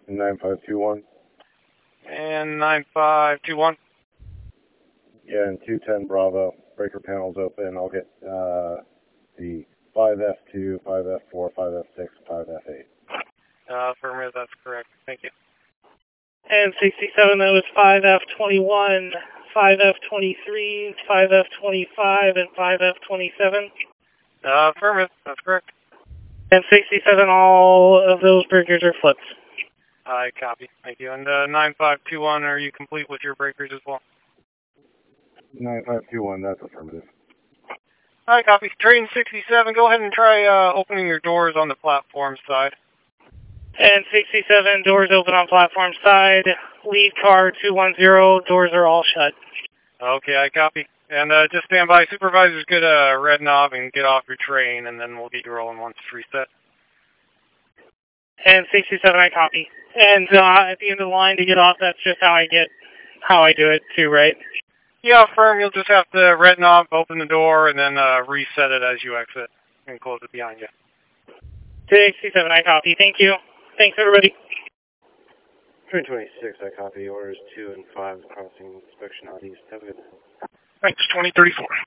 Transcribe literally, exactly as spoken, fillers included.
nine five two one. And nine five two one. Yeah, and two ten Bravo. Breaker panels open. I'll get uh, the five F two, five F four, five F six, five F eight. Uh, affirmative, that's correct. Thank you. And sixty-seven, that was five F twenty-one, five F twenty-three, five F twenty-five, and five F twenty-seven. Uh, affirmative, that's correct. And sixty-seven, all of those breakers are flipped. I copy. Thank you. And uh, nine five two one, are you complete with your breakers as well? nine five two one, that's affirmative. I copy. Train sixty-seven, go ahead and try uh, opening your doors on the platform side. And sixty-seven, doors open on platform side. Lead car two one zero, doors are all shut. Okay, I copy. And uh, just stand by. Supervisors get a red knob and get off your train, and then we'll get you rolling once it's reset. And sixty-seven, I copy. And uh, at the end of the line to get off, that's just how I get, how I do it too, right? Yeah, firm. You'll just have to red knob, open the door, and then uh, reset it as you exit and close it behind you. sixty-seven, I copy. Thank you. Thanks, everybody. Train twenty-six, I copy. Orders two and five crossing inspection out east. Have a good day. Thanks, twenty thirty-four.